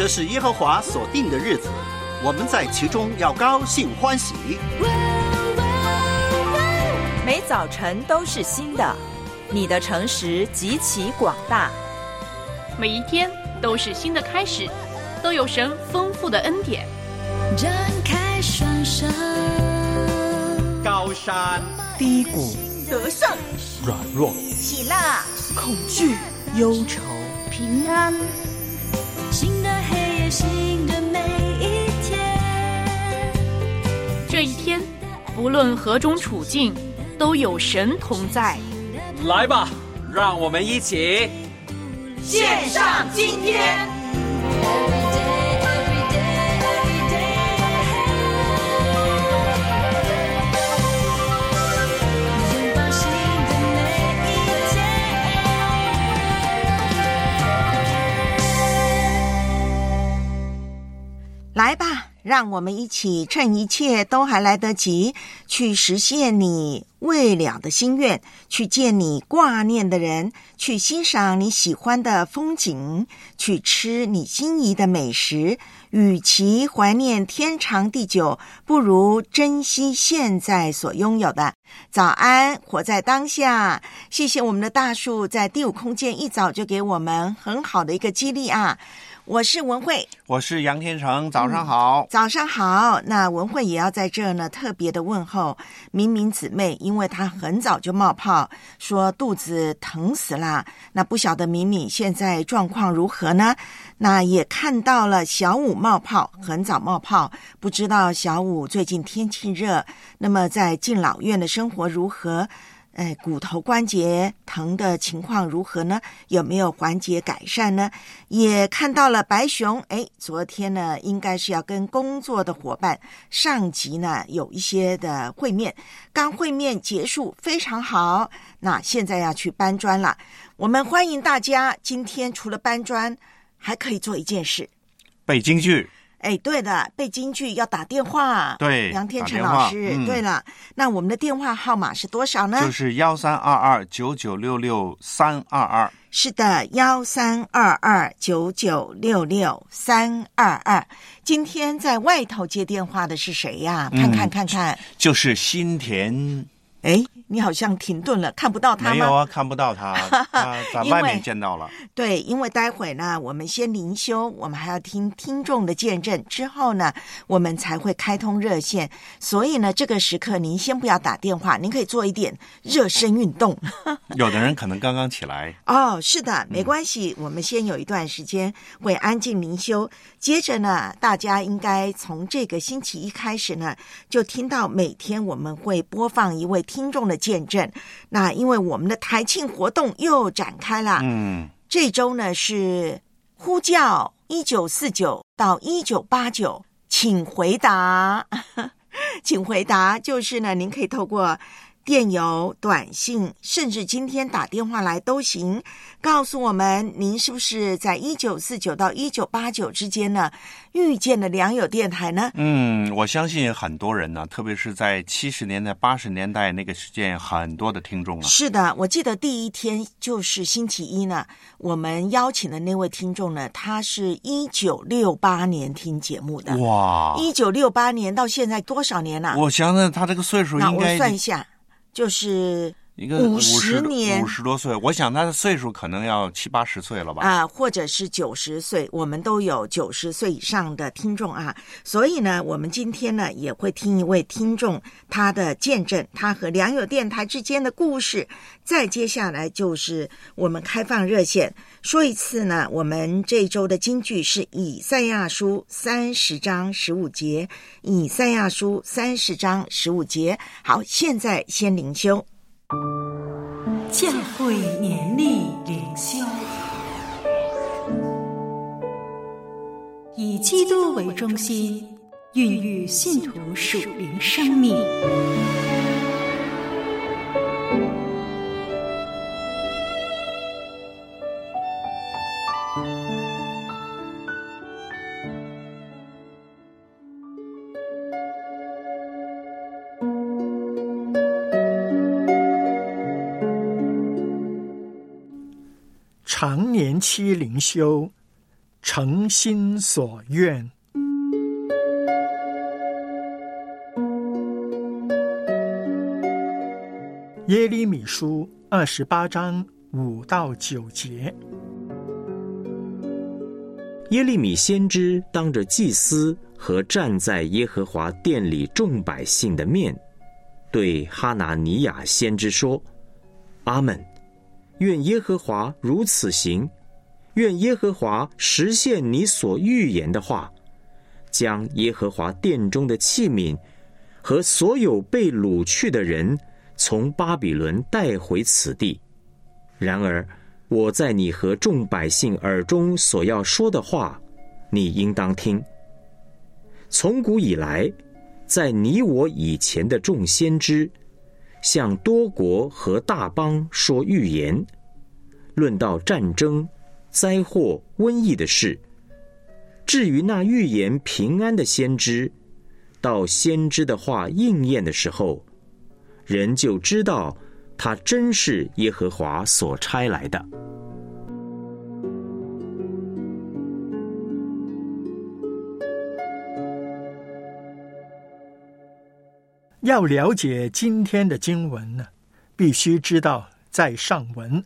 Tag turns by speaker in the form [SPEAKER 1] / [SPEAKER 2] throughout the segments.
[SPEAKER 1] 这是耶和华所定的日子，我们在其中要高兴欢喜。
[SPEAKER 2] 每早晨都是新的，你的诚实极其广大。
[SPEAKER 3] 每一天都是新的开始，都有神丰富的恩典。
[SPEAKER 4] 张开双手，
[SPEAKER 5] 高山
[SPEAKER 6] 低谷，
[SPEAKER 2] 得胜
[SPEAKER 6] 软弱，
[SPEAKER 2] 喜乐
[SPEAKER 6] 恐惧，忧愁，
[SPEAKER 3] 平安。
[SPEAKER 4] 新的黑夜，新的每一天。
[SPEAKER 3] 这一天，不论何种处境，都有神同在。
[SPEAKER 5] 来吧，让我们一起
[SPEAKER 2] 献上今天。
[SPEAKER 6] 来吧，让我们一起趁一切都还来得及，去实现你未了的心愿，去见你挂念的人，去欣赏你喜欢的风景，去吃你心仪的美食。与其怀念天长地久，不如珍惜现在所拥有的。早安，活在当下。谢谢我们的大树在第五空间一早就给我们很好的一个激励啊。我是文慧，
[SPEAKER 7] 我是杨天成，早上好。
[SPEAKER 6] 早上好。那文慧也要在这呢特别的问候明明姊妹，因为她很早就冒泡，说肚子疼死了。那不晓得明明现在状况如何呢？那也看到了小五冒泡，很早冒泡，不知道小五最近天气热，那么在敬老院的生活如何？骨头关节疼的情况如何呢？有没有缓解改善呢？也看到了白熊，昨天呢应该是要跟工作的伙伴上级呢有一些的会面，刚会面结束，非常好。那现在要去搬砖了，我们欢迎大家。今天除了搬砖，还可以做一件事，
[SPEAKER 7] 背京剧。
[SPEAKER 6] 对的，背京剧要打电话。
[SPEAKER 7] 对，
[SPEAKER 6] 杨天成老师，对了，那我们的电话号码是多少呢？
[SPEAKER 7] 就是13229966-322。
[SPEAKER 6] 是的，13229966-322。今天在外头接电话的是谁呀？看看，
[SPEAKER 7] 就是新田。
[SPEAKER 6] 你好像停顿了，看不到他吗？
[SPEAKER 7] 没有啊，看不到他，他在外面见到了。
[SPEAKER 6] 对，因为待会呢，我们先灵修，我们还要听听众的见证，之后呢，我们才会开通热线。所以呢，这个时刻您先不要打电话，您可以做一点热身运动。
[SPEAKER 7] 有的人可能刚刚起来。
[SPEAKER 6] 是的，没关系，我们先有一段时间会安静灵修，接着呢，大家应该从这个星期一开始呢，就听到每天我们会播放一位听众的见证。那因为我们的台庆活动又展开了，这周呢是呼叫1949到1989，请回答。请回答就是呢，您可以透过电邮、短信，甚至今天打电话来都行，告诉我们您是不是在1949到1989之间呢遇见了良友电台呢？
[SPEAKER 7] 我相信很多人呢，特别是在70年代、80年代那个时间，很多的听众啊。
[SPEAKER 6] 是的，我记得第一天就是星期一呢，我们邀请的那位听众呢，他是1968年听节目的。
[SPEAKER 7] 哇
[SPEAKER 6] ，1968年到现在多少年了？
[SPEAKER 7] 我想想他这个岁数应该，
[SPEAKER 6] 那我算一下，就是
[SPEAKER 7] 一个
[SPEAKER 6] 50年
[SPEAKER 7] 50多岁，我想他的岁数可能要70、80岁了吧？
[SPEAKER 6] 或者是90岁，我们都有90岁以上的听众啊。所以呢，我们今天呢也会听一位听众他的见证，他和良友电台之间的故事。再接下来就是我们开放热线，说一次呢，我们这一周的金句是以赛亚书30章15节，以赛亚书30章15节。好，现在先灵修。
[SPEAKER 8] 教会年历灵修，以基督为中心，孕育信徒属灵生命。
[SPEAKER 9] 常年期灵修诚心所愿。耶利米书28章5到9节。
[SPEAKER 10] 耶利米先知当着祭司和站在耶和华殿里众百姓的面，对哈拿尼亚先知说：阿们，愿耶和华如此行，愿耶和华实现你所预言的话，将耶和华殿中的器皿和所有被掳去的人从巴比伦带回此地。然而我在你和众百姓耳中所要说的话，你应当听。从古以来，在你我以前的众先知，向多国和大邦说预言，论到战争、灾祸、瘟疫的事。至于那预言平安的先知，到先知的话应验的时候，人就知道他真是耶和华所差来的。
[SPEAKER 9] 要了解今天的经文呢，必须知道在上文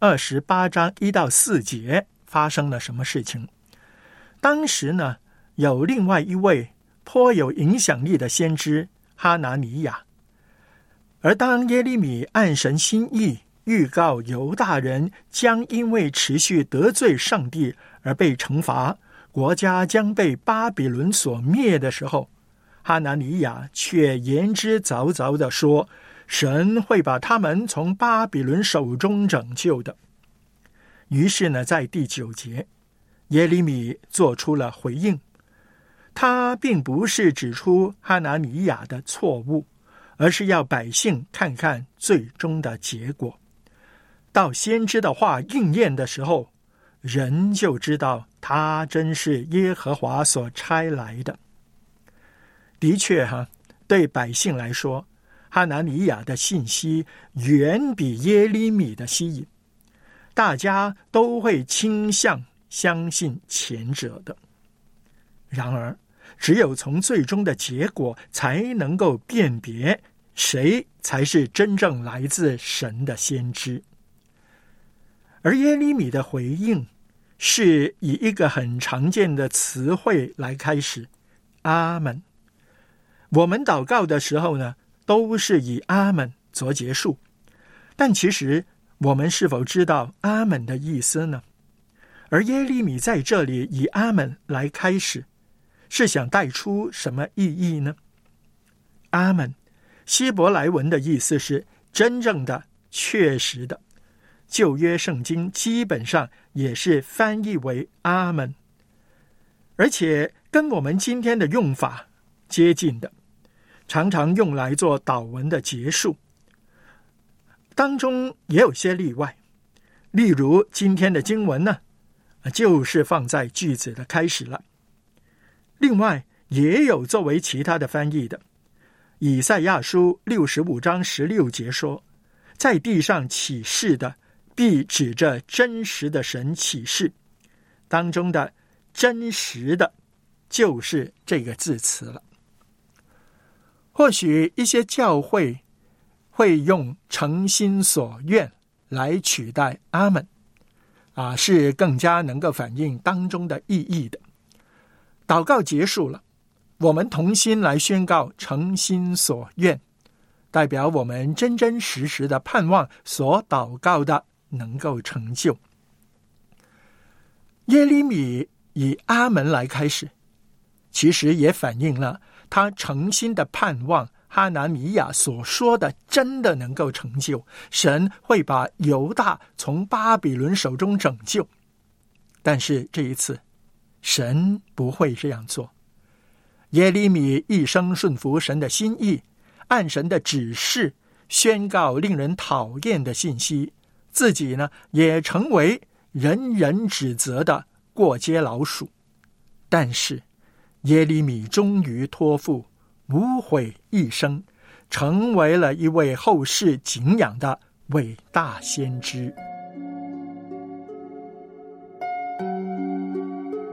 [SPEAKER 9] 28章1到4节发生了什么事情。当时呢，有另外一位颇有影响力的先知哈拿尼亚，而当耶利米按神心意预告犹大人将因为持续得罪上帝而被惩罚，国家将被巴比伦所灭的时候，哈拿尼亚却言之凿凿地说，神会把他们从巴比伦手中拯救的。于是呢，在第9节，耶利米做出了回应。他并不是指出哈拿尼亚的错误，而是要百姓看看最终的结果。到先知的话应验的时候，人就知道他真是耶和华所差来的。的确对百姓来说，哈拿尼亚的信息远比耶利米的吸引，大家都会倾向相信前者的。然而，只有从最终的结果才能够辨别谁才是真正来自神的先知。而耶利米的回应是以一个很常见的词汇来开始，阿们。我们祷告的时候呢，都是以阿们做结束，但其实我们是否知道阿们的意思呢？而耶利米在这里以阿们来开始，是想带出什么意义呢？阿们希伯来文的意思是真正的、确实的，旧约圣经基本上也是翻译为阿们，而且跟我们今天的用法接近的，常常用来做祷文的结束。当中也有些例外，例如今天的经文呢，就是放在句子的开始了。另外也有作为其他的翻译的，以赛亚书65章16节说，在地上起誓的必指着真实的神起誓，当中的真实的就是这个字词了。或许一些教会会用诚心所愿来取代阿们，是更加能够反映当中的意义的。祷告结束了，我们同心来宣告诚心所愿，代表我们真真实实的盼望所祷告的能够成就。耶利米以阿们来开始，其实也反映了他诚心的盼望哈拿尼亚所说的真的能够成就，神会把犹大从巴比伦手中拯救。但是这一次神不会这样做。耶利米一生顺服神的心意，按神的指示宣告令人讨厌的信息，自己呢也成为人人指责的过街老鼠。但是耶利米终于托付无悔一生，成为了一位后世敬仰的伟大先知。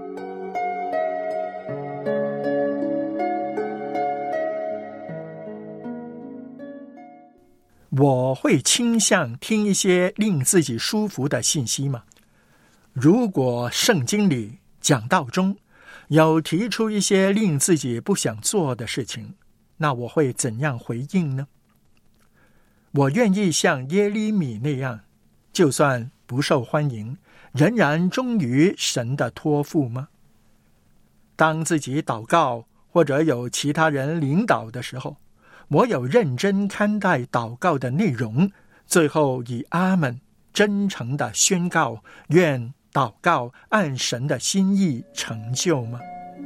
[SPEAKER 9] 我会倾向听一些令自己舒服的信息吗？如果圣经里讲道中有提出一些令自己不想做的事情，那我会怎样回应呢？我愿意像耶利米那样，就算不受欢迎，仍然忠于神的托付吗？当自己祷告或者有其他人领导的时候，我有认真看待祷告的内容，最后以阿们真诚地宣告，愿祷告按神的心意成就吗？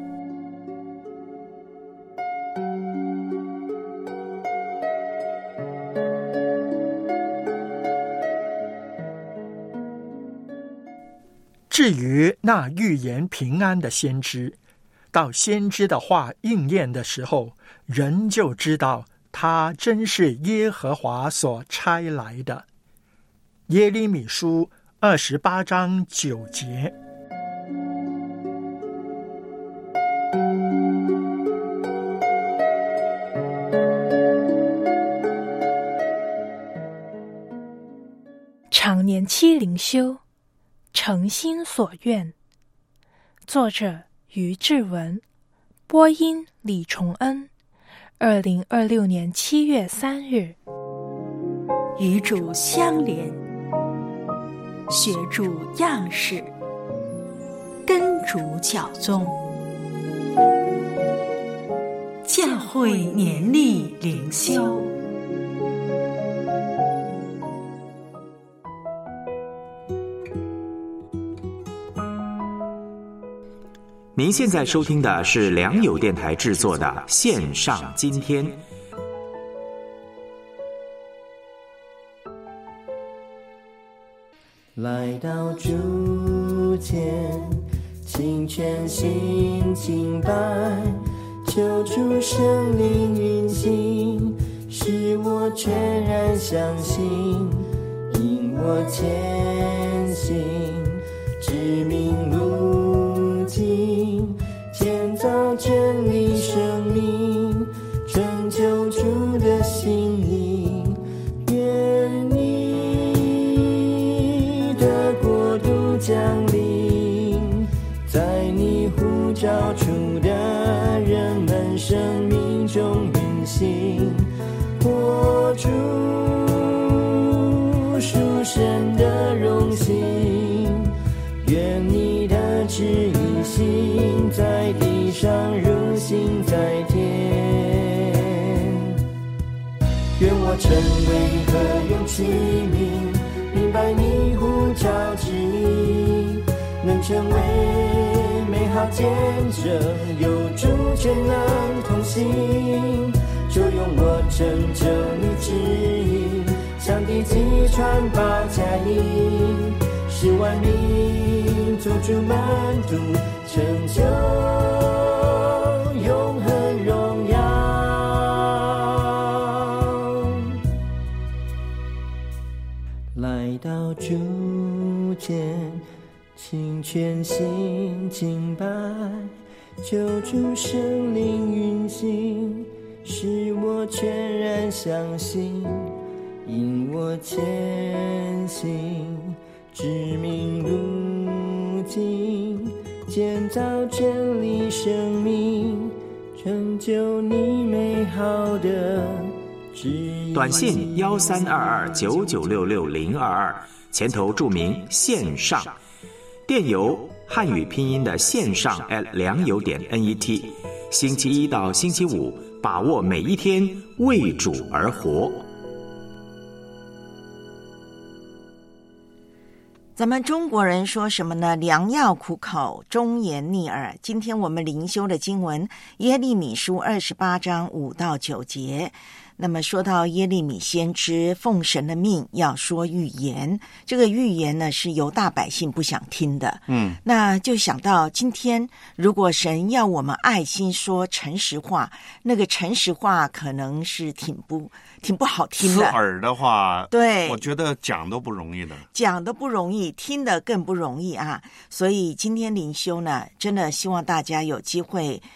[SPEAKER 9] 至于那预言平安的先知，到先知的话应验的时候，人就知道他真是耶和华所差来的。耶利米书28章9节。
[SPEAKER 11] 常年期灵修，诚心所愿。作者于志文，播音李崇恩。2026年7月3日。
[SPEAKER 8] 与主相连，学主样式，跟主教宗。教会年历灵修。
[SPEAKER 10] 您现在收听的是良友电台制作的线上今天。
[SPEAKER 12] 来到主前，请全心敬拜，求主圣灵运行，使我全然相信，引我前行，指明路径，建造真理生命，成就主的心意。愿你的国度降临，在你呼召出的人们生命中运行，活出属神的荣幸。愿你的旨意行在地上，如行在天。愿我成为何用器皿，明白你呼召之意，能成为美好见证，有主全能同行。就用我成就你旨意，向地极传报佳音，使万民做主门徒，成就永恒荣耀。来到主前，请全心敬拜，求主圣灵运行，使我全然相信，引我前行，指明路径，建造真理生命，成就你美好的旨意。
[SPEAKER 10] 短信1322996622，前头注明线上，电邮汉语拼音的线上良友.net。星期一到星期五，把握每一天，为主而活。
[SPEAKER 6] 咱们中国人说什么呢？良药苦口，忠言逆耳。今天我们灵修的经文耶利米书28章5到9节。那么说到耶利米先知奉神的命要说预言，这个预言呢是犹大百姓不想听的。那就想到今天如果神要我们爱心说诚实话，那个诚实话可能是挺不好听的。
[SPEAKER 7] 刺耳的话，
[SPEAKER 6] 对，
[SPEAKER 7] 我觉得讲都不容易的，
[SPEAKER 6] 讲的不容易，听的更不容易啊。所以今天灵修呢，真的希望大家有机会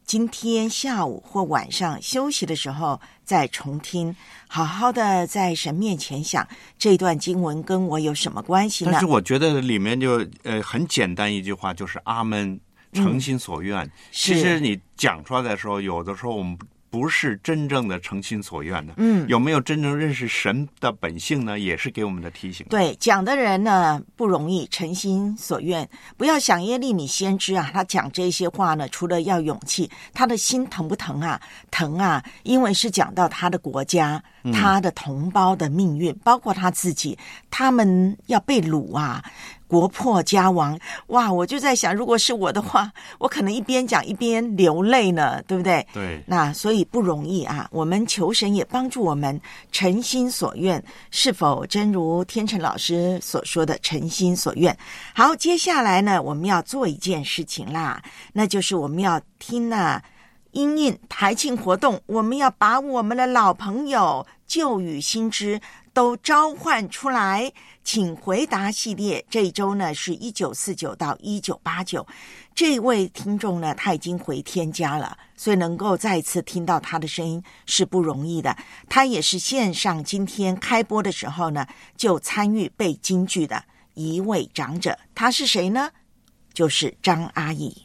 [SPEAKER 6] 今天下午或晚上休息的时候再重听，好好的在神面前想这段经文跟我有什么关系呢？
[SPEAKER 7] 但是我觉得里面就很简单一句话，就是阿们，诚心所愿。其实你讲出来的时候，有的时候我们不是真正的诚心所愿的。有没有真正认识神的本性呢？也是给我们的提醒。
[SPEAKER 6] 对，讲的人呢不容易，诚心所愿。不要想耶利米先知啊，他讲这些话呢，除了要勇气，他的心疼不疼啊？疼啊，因为是讲到他的国家、他的同胞的命运，包括他自己，他们要被掳啊。国破家亡，哇！我就在想，如果是我的话，我可能一边讲一边流泪呢，对不对？
[SPEAKER 7] 对。
[SPEAKER 6] 那所以不容易啊。我们求神也帮助我们诚心所愿，是否真如天成老师所说的诚心所愿？好，接下来呢，我们要做一件事情啦，那就是我们要听因应台庆活动，我们要把我们的老朋友旧与新知都召唤出来，请回答系列这一周呢是1949到1989。这位听众呢，他已经回天家了，所以能够再一次听到他的声音是不容易的。他也是线上今天开播的时候呢，就参与背京剧的一位长者。他是谁呢？就是张阿姨。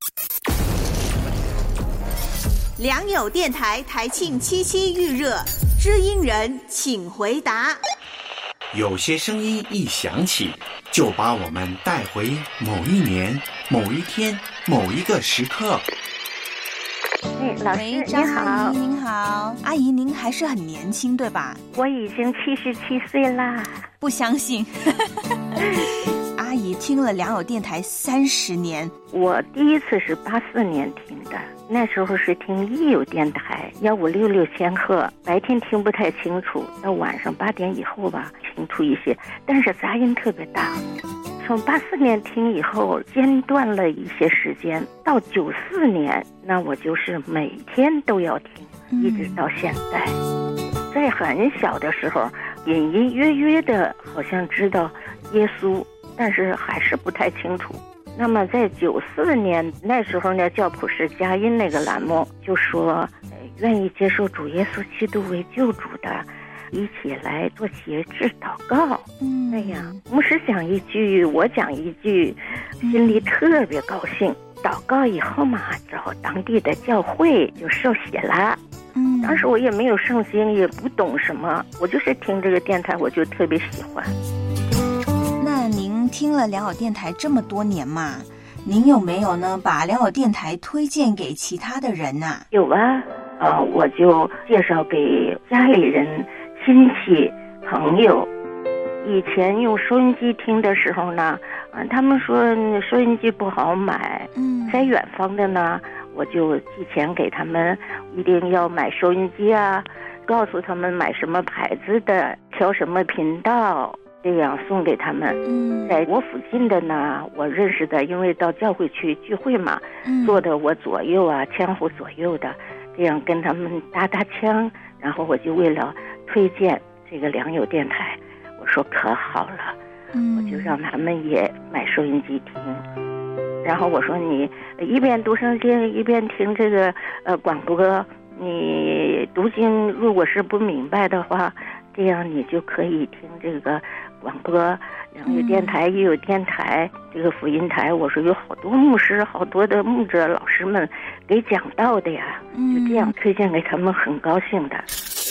[SPEAKER 13] 良友电台台庆77预热，知音人请回答。
[SPEAKER 14] 有些声音一响起，就把我们带回某一年、某一天、某一个时刻。
[SPEAKER 15] 老师您好。
[SPEAKER 13] 您好，阿姨您还是很年轻对吧？
[SPEAKER 15] 我已经77岁啦。
[SPEAKER 13] 不相信。阿姨听了良友电台30年。
[SPEAKER 15] 我第一次是84年听的，那时候是听益友电台1566千赫，白天听不太清楚，到晚上8点以后吧清楚一些，但是杂音特别大。从84年听以后间断了一些时间，到94年那我就是每天都要听，一直到现在。在很小的时候隐隐约约的好像知道耶稣，但是还是不太清楚。那么在94年那时候呢，教普世佳音那个栏目就说愿意接受主耶稣基督为救主的一起来做节制祷告。那样牧师讲一句我讲一句，心里特别高兴。祷告以后嘛，找当地的教会就受洗了。当时我也没有圣经，也不懂什么，我就是听这个电台我就特别喜欢。
[SPEAKER 13] 那您听了良友电台这么多年嘛，您有没有呢把良友电台推荐给其他的人呢？
[SPEAKER 15] 有啊，我就介绍给家里人、亲戚、朋友。以前用收音机听的时候呢，他们说收音机不好买，在远方的呢，我就寄钱给他们，一定要买收音机啊，告诉他们买什么牌子的，调什么频道，这样送给他们。在我附近的呢，我认识的，因为到教会去聚会嘛，坐的我左右啊，前后左右的，这样跟他们搭腔，然后我就为了推荐这个良友电台，我说可好了，我就让他们也买收音机听。然后我说你一边读圣经一边听这个广播，你读经如果是不明白的话，这样你就可以听这个广播，良友电台也有电台，这个福音台，我说有好多牧师，好多的牧者老师们给讲道的呀，就这样推荐给他们，很高兴的。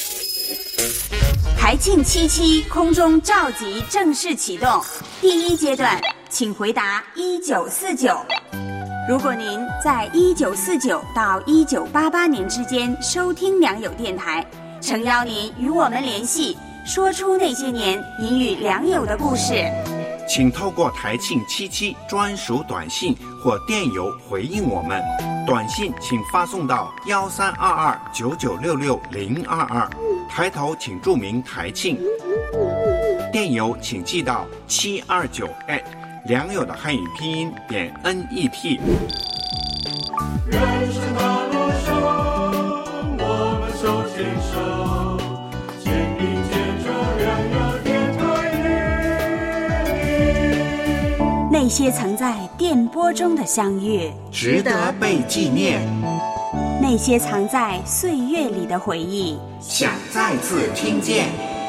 [SPEAKER 13] 台庆77空中召集正式启动，第1阶段，请回答1949。如果您在1949到1988年之间收听良友电台，诚邀您与我们联系，说出那些年您与良友的故事。
[SPEAKER 14] 请透过台庆77专属短信或电邮回应我们。短信请发送到13229966-022，抬头请注明台庆。电邮请寄到729@良友的汉语拼音.net。
[SPEAKER 16] 人生道路上，我们手牵手，肩并肩着良友电台。
[SPEAKER 13] 那些曾在电波中的相遇，
[SPEAKER 14] 值得被纪念。
[SPEAKER 13] 那些藏在岁月里的回忆，
[SPEAKER 1] 想再次听见。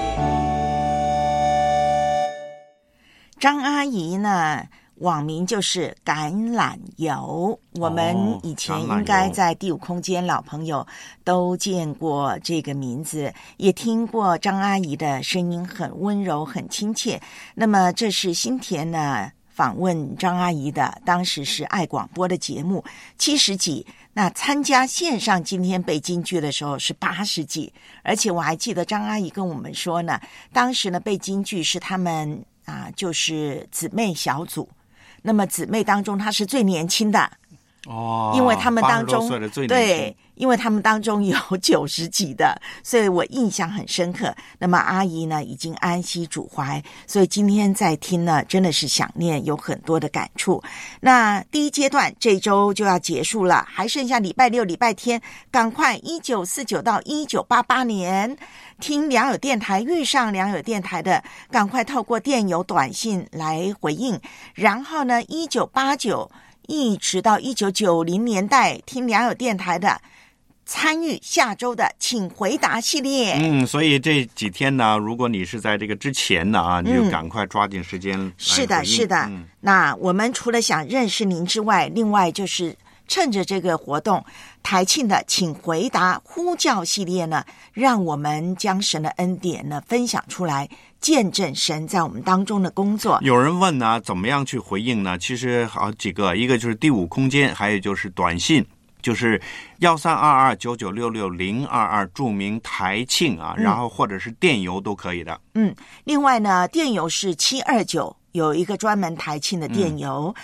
[SPEAKER 6] 张阿姨呢，网名就是橄榄油，我们以前应该在第五空间老朋友都见过这个名字，也听过张阿姨的声音，很温柔很亲切。那么这是新田呢访问张阿姨的，当时是爱广播的节目70几，那参加线上今天背京剧的时候是80几，而且我还记得张阿姨跟我们说呢，当时呢背京剧是他们就是姊妹小组，那么姊妹当中她是最年轻的因为他们当中对，因为他们当中有90几的，所以我印象很深刻。那么阿姨呢已经安息主怀，所以今天在听呢真的是想念，有很多的感触。那第一阶段这周就要结束了，还剩下礼拜六礼拜天，赶快1949到1988年听良友电台，遇上良友电台的赶快透过电邮短信来回应，然后呢1989一直到1990年代听良友电台的参与下周的请回答系列。
[SPEAKER 7] 所以这几天呢，如果你是在这个之前呢你就赶快抓紧时间来回应。
[SPEAKER 6] 是的是的那我们除了想认识您之外，另外就是趁着这个活动，台庆的请回答呼叫系列呢，让我们将神的恩典呢分享出来，见证神在我们当中的工作。
[SPEAKER 7] 有人问呢，怎么样去回应呢？其实好几个，一个就是第五空间，还有就是短信，就是132299660022注明台庆然后或者是电邮都可以的。
[SPEAKER 6] 另外呢，电邮是729。有一个专门台庆的电邮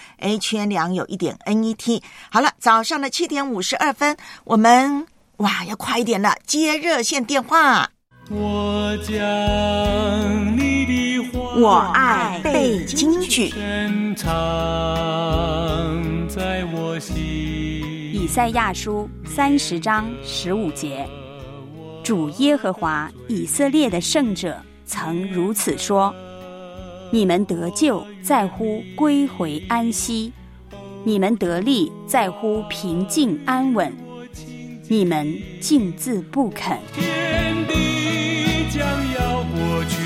[SPEAKER 6] ，HN2有1.net。好了，早上的7点52分，我们要快一点了，接热线电话。
[SPEAKER 16] 我将你的话，
[SPEAKER 6] 我爱背京剧，
[SPEAKER 16] 深藏在我心。
[SPEAKER 13] 以赛亚书30章15节，主耶和华以色列的圣者曾如此说：你们得救在乎归回安息，你们得力在乎平静安稳，你们竟自不肯。
[SPEAKER 16] 天地将要过去，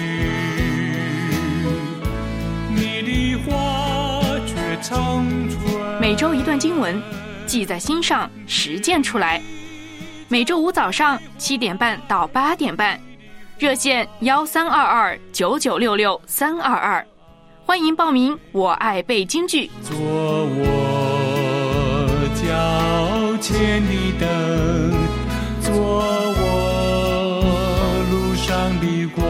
[SPEAKER 16] 你的话却长存。
[SPEAKER 3] 每周一段经文，记在心上，实践出来。每周五早上7点半到8点半，热线13229966-322，欢迎报名。我爱背京剧，
[SPEAKER 16] 做我脚前的灯，做我路上的光。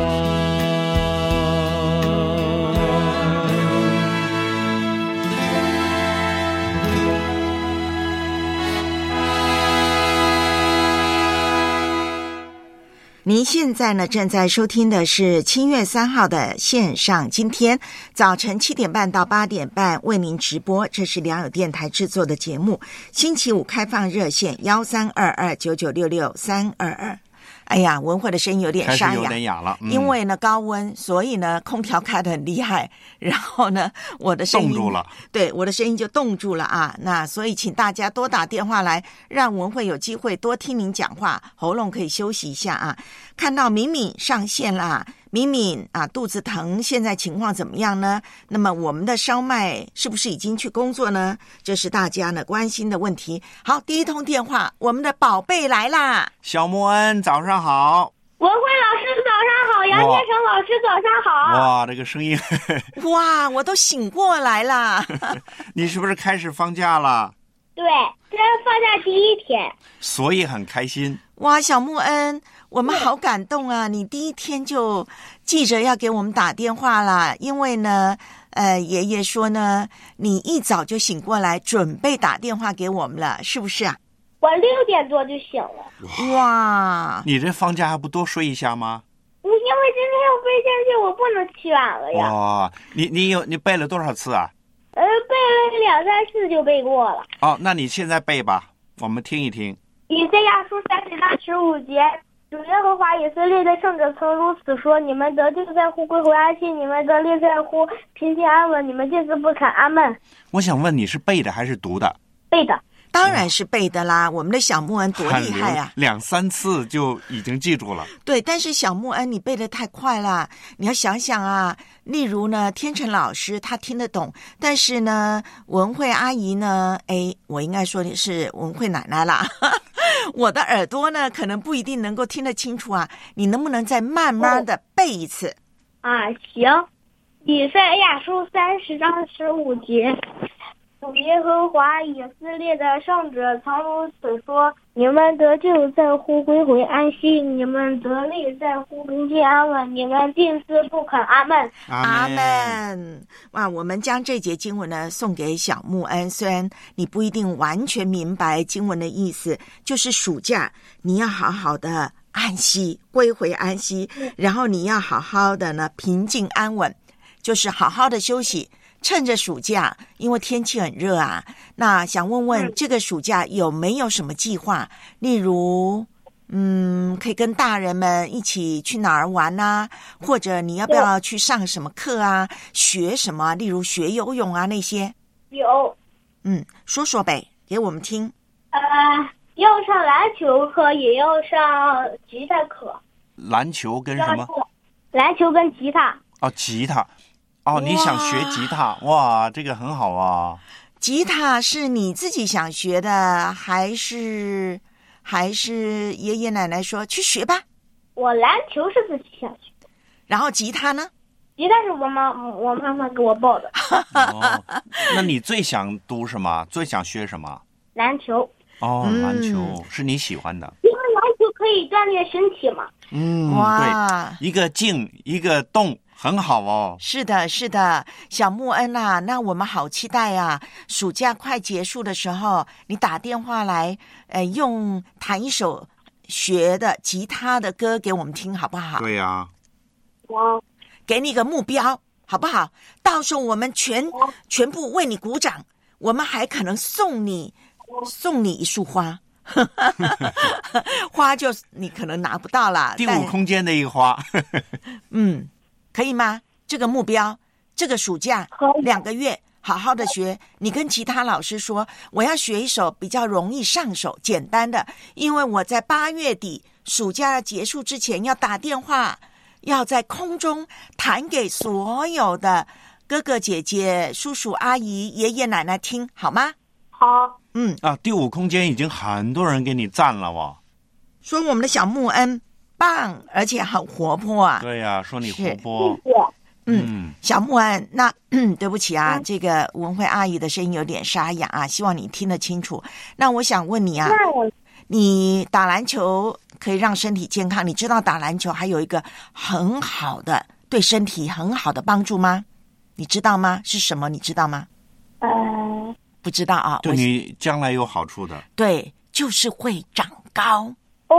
[SPEAKER 6] 您现在呢正在收听的是7月3号的线上，今天早晨7点半到8点半为您直播，这是良友电台制作的节目。星期五开放热线13229966-322。哎呀，文慧的声音有点沙哑，
[SPEAKER 7] 开始有点哑了，
[SPEAKER 6] 因为呢高温，所以呢空调开得很厉害，然后呢我的声音
[SPEAKER 7] 冻住了，
[SPEAKER 6] 对，我的声音就冻住了啊。那所以请大家多打电话来，让文慧有机会多听您讲话，喉咙可以休息一下啊。看到敏敏上线啦，敏敏肚子疼，现在情况怎么样呢？那么我们的烧麦是不是已经去工作呢？这是大家呢关心的问题。好，第一通电话，我们的宝贝来啦，
[SPEAKER 7] 小莫恩，早上好。
[SPEAKER 17] 文慧老师早上好，杨天成老师早上好。
[SPEAKER 7] 哇，这个声音
[SPEAKER 6] 哇，我都醒过来了
[SPEAKER 7] 你是不是开始放假了？
[SPEAKER 17] 对，这是放假第一天，
[SPEAKER 7] 所以很开心。
[SPEAKER 6] 哇，小穆恩，我们好感动啊！你第一天就记着要给我们打电话啦，因为呢爷爷说呢你一早就醒过来准备打电话给我们了，是不是啊？
[SPEAKER 17] 我6点多就醒了。
[SPEAKER 6] 哇，
[SPEAKER 7] 你这放假还不多睡一下吗？
[SPEAKER 17] 因为今天要背京剧，我不能起晚了呀。
[SPEAKER 7] 哇，你背了多少次啊？
[SPEAKER 17] 背了2、3次就背过了。
[SPEAKER 7] 哦，那你现在背吧，我们听一听。
[SPEAKER 17] 以赛亚书30章15节，主耶和华以色列的圣者曾如此说：你们得救在乎归回安息，你们得力在乎平静安稳，你们竟自不肯。阿们。
[SPEAKER 7] 我想问你是背的还是读的？
[SPEAKER 17] 背的。
[SPEAKER 6] 当然是背的啦，我们的小木恩多厉害啊
[SPEAKER 7] ！2-3次就已经记住了。
[SPEAKER 6] 对，但是小木恩你背得太快了，你要想想啊。例如呢，天成老师他听得懂，但是呢，文慧阿姨呢，我应该说的是文慧奶奶啦。我的耳朵呢，可能不一定能够听得清楚啊。你能不能再慢慢的背一次？
[SPEAKER 17] 行。以赛亚书30章15节。主耶和华以色列的圣者曾如此说：你们得救在乎归回安息，你们得力在乎平静安稳，你们定思不肯。阿们。
[SPEAKER 6] 阿们。哇，我们将这节经文呢送给小木恩，虽然你不一定完全明白经文的意思，就是暑假你要好好的安息，归回安息，然后你要好好的呢平静安稳，就是好好的休息。趁着暑假，因为天气很热啊，那想问问这个暑假有没有什么计划？例如，可以跟大人们一起去哪儿玩啊？或者你要不要去上什么课啊？学什么？例如学游泳啊那些？
[SPEAKER 17] 有。
[SPEAKER 6] 说说呗，给我们听。
[SPEAKER 17] 要上篮球课，也要上吉他课。
[SPEAKER 7] 篮球跟什么？
[SPEAKER 17] 篮球跟吉他。
[SPEAKER 7] 吉他。你想学吉他？哇，这个很好啊！
[SPEAKER 6] 吉他是你自己想学的，还是爷爷奶奶说去学吧？
[SPEAKER 17] 我篮球是自己想学的。
[SPEAKER 6] 然后吉他呢？
[SPEAKER 17] 吉他是我妈妈给我报的。
[SPEAKER 7] 那你最想读什么？最想学什么？
[SPEAKER 17] 篮球。
[SPEAKER 7] 篮球是你喜欢的。
[SPEAKER 17] 因为篮球可以锻炼身体嘛。
[SPEAKER 6] 哇，
[SPEAKER 7] 对，一个静一个动。很好哦。
[SPEAKER 6] 是的，是的，小木恩啊，那我们好期待啊！暑假快结束的时候，你打电话来，弹一首学的吉他的歌给我们听，好不好？
[SPEAKER 7] 对呀。
[SPEAKER 6] 给你个目标，好不好？到时候我们全部为你鼓掌，我们还可能送你一束花。花就你可能拿不到啦，
[SPEAKER 7] 第5空间的一个花。
[SPEAKER 6] 可以吗？这个目标，这个暑假2个月好好的学。你跟其他老师说，我要学一首比较容易上手、简单的，因为我在8月底暑假结束之前要打电话，要在空中弹给所有的哥哥姐姐、叔叔阿姨、爷爷奶奶听，好吗？
[SPEAKER 17] 好。
[SPEAKER 7] 第5空间已经很多人给你赞了哇，
[SPEAKER 6] 说我们的小木恩棒，而且很活泼啊。
[SPEAKER 7] 对呀，说你活泼。
[SPEAKER 6] 小木恩，那对不起啊，这个文慧阿姨的声音有点沙哑啊，希望你听得清楚。那我想问你啊，你打篮球可以让身体健康，你知道打篮球还有一个很好的对身体很好的帮助吗？你知道吗？是什么？你知道吗？不知道啊。
[SPEAKER 7] 对你将来有好处的。
[SPEAKER 6] 对，就是会长高。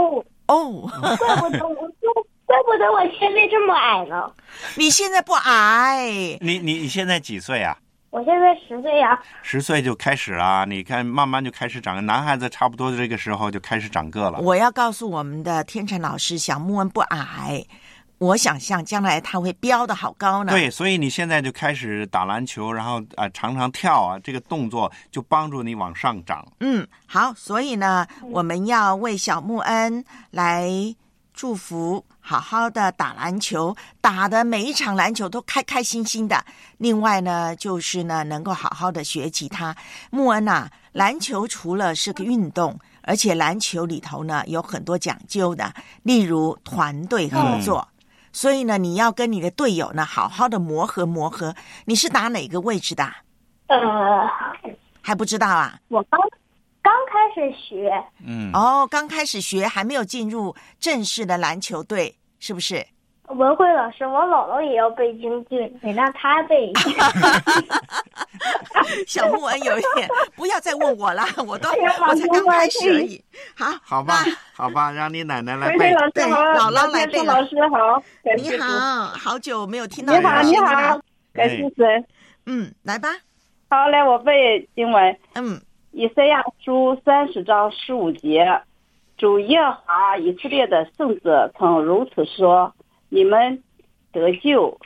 [SPEAKER 17] 怪不得我现在这么矮呢。
[SPEAKER 6] 你现在不矮。
[SPEAKER 7] 你现在几岁啊？
[SPEAKER 17] 我现在10岁呀。
[SPEAKER 7] 10岁就开始了，你看慢慢就开始长，男孩子差不多这个时候就开始长个了。
[SPEAKER 6] 我要告诉我们的天成老师，小木恩不矮，我想象将来他会飙得好高呢。
[SPEAKER 7] 对，所以你现在就开始打篮球，然后常常跳啊，这个动作就帮助你往上涨。
[SPEAKER 6] 好，所以呢，我们要为小木恩来祝福，好好的打篮球，打的每一场篮球都开开心心的。另外呢，就是呢，能够好好的学吉他。木恩啊，篮球除了是个运动，而且篮球里头呢有很多讲究的，例如团队合作。所以呢，你要跟你的队友呢好好的磨合。你是打哪个位置的？还不知道啊？
[SPEAKER 17] 我刚开始学。
[SPEAKER 6] 刚开始学，还没有进入正式的篮球队，是不是？
[SPEAKER 17] 文慧老师，我姥姥也要背京剧，得让她背。
[SPEAKER 6] 小木恩有一点，不要再问我了，我才刚开始而已。
[SPEAKER 7] 好吧，让你奶奶来背。
[SPEAKER 6] 对，姥姥来背了。
[SPEAKER 18] 老师好，
[SPEAKER 6] 你好，好久没有听到你
[SPEAKER 18] 了。你好，感谢神。
[SPEAKER 6] 来吧。
[SPEAKER 18] 好，来我背经文。以赛亚书30章15节，主耶和华以色列的圣者曾如此说：你们得救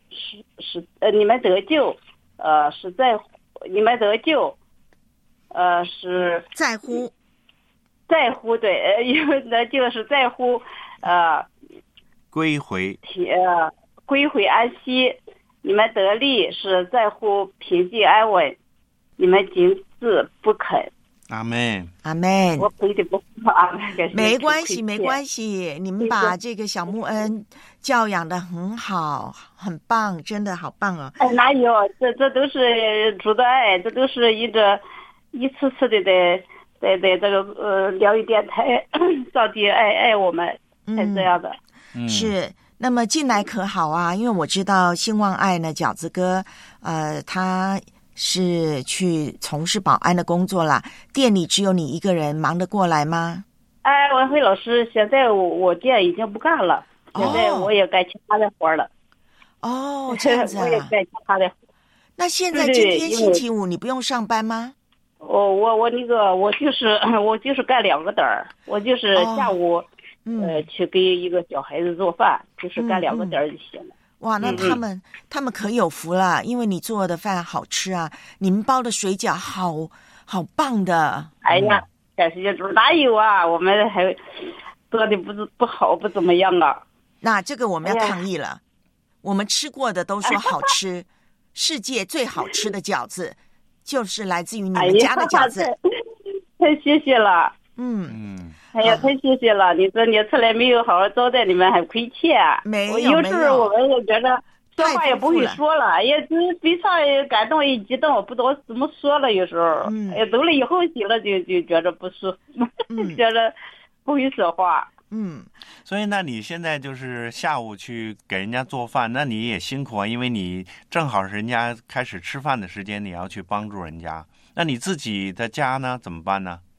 [SPEAKER 18] 是
[SPEAKER 6] 在乎，
[SPEAKER 18] 对，因为那就是在乎，
[SPEAKER 7] 归回
[SPEAKER 18] 安息。你们得力是在乎平静安稳，你们仅自不肯。
[SPEAKER 7] 阿门，
[SPEAKER 6] 阿门。
[SPEAKER 18] 我背的不好，阿门。
[SPEAKER 6] 没关系，没关系。你们把这个小穆恩教养得很好，很棒，真的好棒哦。
[SPEAKER 18] 哪有？这都是主的爱，这都是一次次的在这个疗愈电台，上帝爱我们，才这样的。
[SPEAKER 6] 是。那么进来可好啊？因为我知道兴旺爱呢，饺子哥，他是去从事保安的工作啦。店里只有你一个人，忙得过来吗？
[SPEAKER 18] 文慧老师，现在我店已经不干了，现在我也干其他的活了。
[SPEAKER 6] 哦，这样子啊。
[SPEAKER 18] 我也干其他的。
[SPEAKER 6] 那现在今天星期五，你不用上班吗？
[SPEAKER 18] 我就是干2个点儿，我就是下午。去给一个小孩子做饭，就是干2个点就行了。
[SPEAKER 6] 哇，那他们可有福了，因为你做的饭好吃啊，你们包的水饺好棒的。
[SPEAKER 18] 哎呀，感谢主，哪有啊？我们还做的不好，不怎么样啊。
[SPEAKER 6] 那这个我们要抗议了。我们吃过的都说好吃，世界最好吃的饺子就是来自于你们家的饺子。
[SPEAKER 18] 太谢谢了。哎呀，太谢谢了！你说你从来没有好好招待你们，还亏欠。
[SPEAKER 6] 没有，
[SPEAKER 18] 有时候我们也觉得说话也不会说了，也非常感动，一激动，我不知道怎么说了。有时候，走了以后醒了就觉着不舒服，觉着不会说话。
[SPEAKER 7] 所以那你现在就是下午去给人家做饭，那你也辛苦啊，因为你正好是人家开始吃饭的时间，你要去帮助人家。那你自己的家呢，怎么办呢？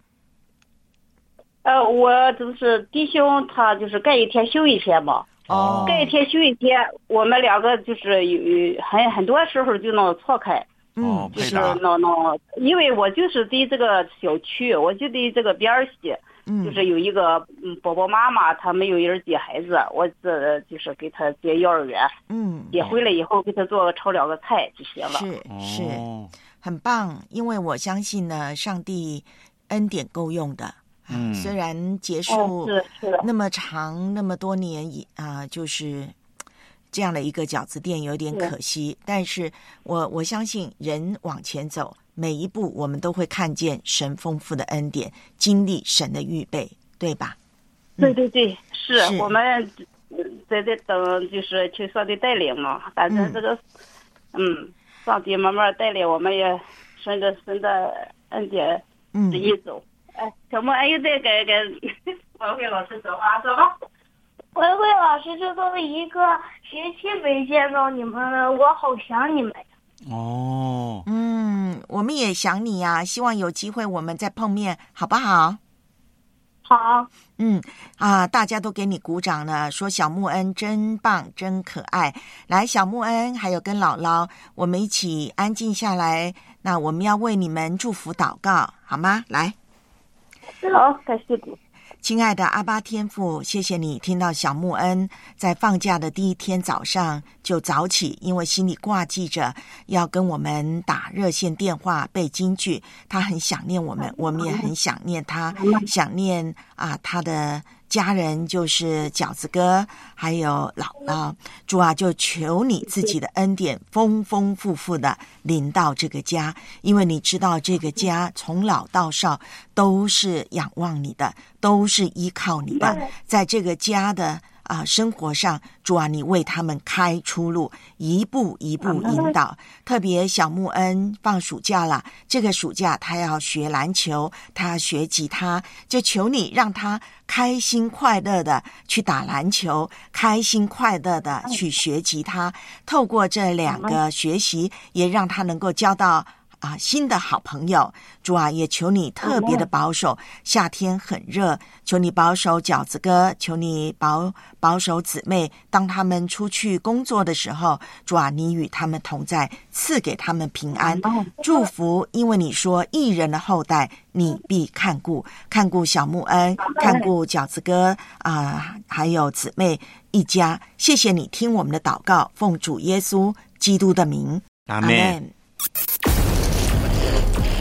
[SPEAKER 18] 我就是弟兄，他就是干一天休一天嘛。干一天休一天，我们2个就是有很多时候就能错开。就是能，因为我就是对这个小区，我就对这个边儿西，就是有一个宝宝妈妈，她没有人接孩子，我这就是给她接幼儿园。接回来以后给她炒2个菜就行了。
[SPEAKER 6] 是，很棒，因为我相信呢，上帝恩典够用的。虽然结束那么长那么多年就是这样的一个饺子店有点可惜，但是我相信人往前走，每一步我们都会看见神丰富的恩典，经历神的预备，对吧？
[SPEAKER 18] 对，是我们在等，就是求上帝带领嘛。反正这个上帝慢慢带领，我们也顺着神的恩典一走。小莫又在给文慧老师说话，说吧。
[SPEAKER 17] 文慧老师，这都一个学期没见到你们了，我好想你们呀。
[SPEAKER 6] 我们也想你呀，希望有机会我们再碰面，好不好？
[SPEAKER 17] 好。
[SPEAKER 6] 大家都给你鼓掌呢，说小穆恩真棒，真可爱。来，小穆恩还有跟姥姥，我们一起安静下来。那我们要为你们祝福祷告，好吗？来。
[SPEAKER 18] 好，感谢主。
[SPEAKER 6] 亲爱的阿爸天父，谢谢你听到小穆恩在放假的第一天早上就早起，因为心里挂记着要跟我们打热线电话背京剧，他很想念我们，我们也很想念他，想念他的家人，就是饺子哥还有姥姥。主啊，就求你自己的恩典丰丰富富的临到这个家，因为你知道这个家从老到少都是仰望你的，都是依靠你的，在这个家的生活上，主啊，你为他们开出路，一步一步引导。特别小穆恩放暑假了，这个暑假他要学篮球，他要学吉他，就求你让他开心快乐的去打篮球，开心快乐的去学吉他。透过这2个学习，也让他能够交到新的好朋友。主啊，也求你特别的保守，夏天很热，求你保守饺子哥，求你保守姊妹，当他们出去工作的时候，主啊，你与他们同在，赐给他们平安祝福，因为你说义人的后代你必看顾小穆恩，看顾饺子哥还有姊妹一家。谢谢你听我们的祷告，奉主耶稣基督的名，阿们。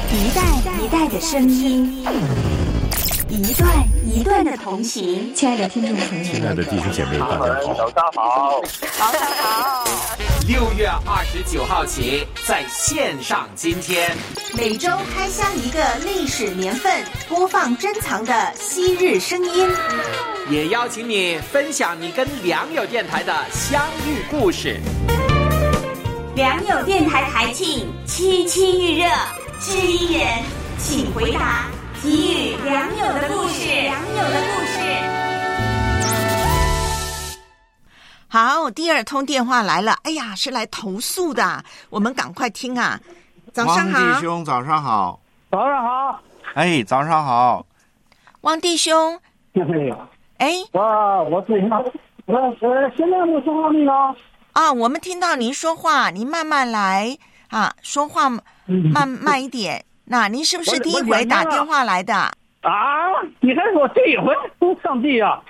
[SPEAKER 13] 一代一代的声音，一段一段的同行。
[SPEAKER 19] 亲爱的听众朋友，
[SPEAKER 20] 亲爱的弟兄姐妹，大家好，
[SPEAKER 21] 早上好，
[SPEAKER 13] 早上好。
[SPEAKER 5] 6月29号起，在线上今天，
[SPEAKER 2] 每周开箱一个历史年份，播放珍藏的昔日声音，
[SPEAKER 5] 也邀请你分享你跟良友电台的相遇故事。
[SPEAKER 13] 良友电台台庆七七预热，知音人请回答，给予良友的故事。良友的故事。
[SPEAKER 6] 好，第二通电话来了，哎呀，是来投诉的，我们赶快听啊！早上好，
[SPEAKER 7] 汪弟兄，早上好。
[SPEAKER 21] 早上好。
[SPEAKER 7] 哎，早上好，
[SPEAKER 6] 汪弟兄。哎，
[SPEAKER 21] 我是现在没说话没有？
[SPEAKER 6] 啊，我们听到您说话，您慢慢来啊，说话慢一点。那您是不是第一回打电话来的？
[SPEAKER 21] 啊，你还说第一回？上帝啊！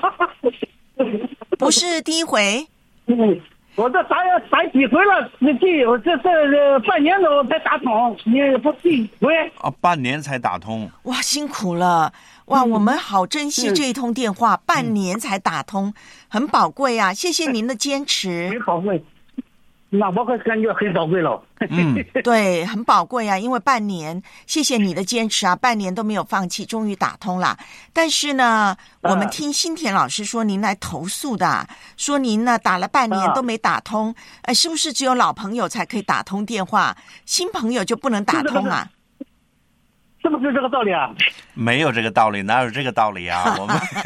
[SPEAKER 6] 不是第一回。
[SPEAKER 21] 我这打几回了？这半年都才打通，你不第一回？
[SPEAKER 7] 半年才打通。
[SPEAKER 6] 哇，辛苦了！哇，我们好珍惜这一通电话，半年才打通，很宝贵啊！谢谢您的坚持。
[SPEAKER 21] 很宝贵。那我可感觉很宝贵了。
[SPEAKER 6] 对，很宝贵啊，因为半年，谢谢你的坚持啊，半年都没有放弃，终于打通了。但是呢，我们听新田老师说您来投诉的，说您呢打了半年都没打通，是不是只有老朋友才可以打通电话，新朋友就不能打通啊？
[SPEAKER 21] 是不是这个道理啊？
[SPEAKER 7] 没有这个道理，哪有这个道理啊？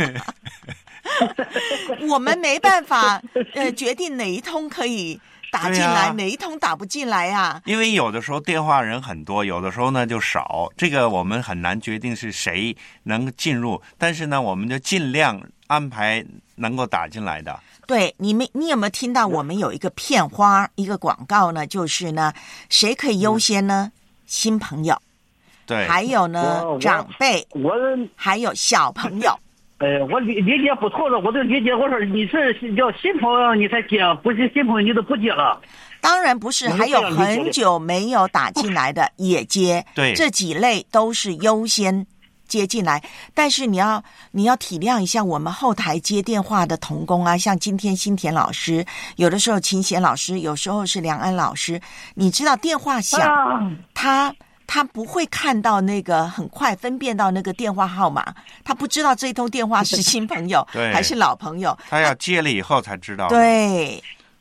[SPEAKER 6] 我们没办法决定哪一通可以打进来，哪一通打不进来啊？因
[SPEAKER 7] 为有的时候电话人很多，有的时候呢就少，这个我们很难决定是谁能进入，但是呢我们就尽量安排能够打进来的。
[SPEAKER 6] 对，你有没有听到我们有一个片花，一个广告呢？就是呢，谁可以优先呢？新朋友，
[SPEAKER 7] 对，
[SPEAKER 6] 还有呢长辈，还有小朋友。
[SPEAKER 21] 我理解不错了，我都理解。我说你是叫新朋友你才接，不是新朋友你都不接了。
[SPEAKER 6] 当然不是，还有很久没有打进来的也接。
[SPEAKER 7] 对，
[SPEAKER 6] 这几类都是优先接进来。但是你要体谅一下我们后台接电话的同工啊，像今天新田老师，有的时候秦贤老师，有时候是梁安老师。你知道电话响，他不会看到那个很快分辨到那个电话号码，他不知道这通电话是新朋友还是老朋友，
[SPEAKER 7] 他要接了以后才知道。
[SPEAKER 6] 对，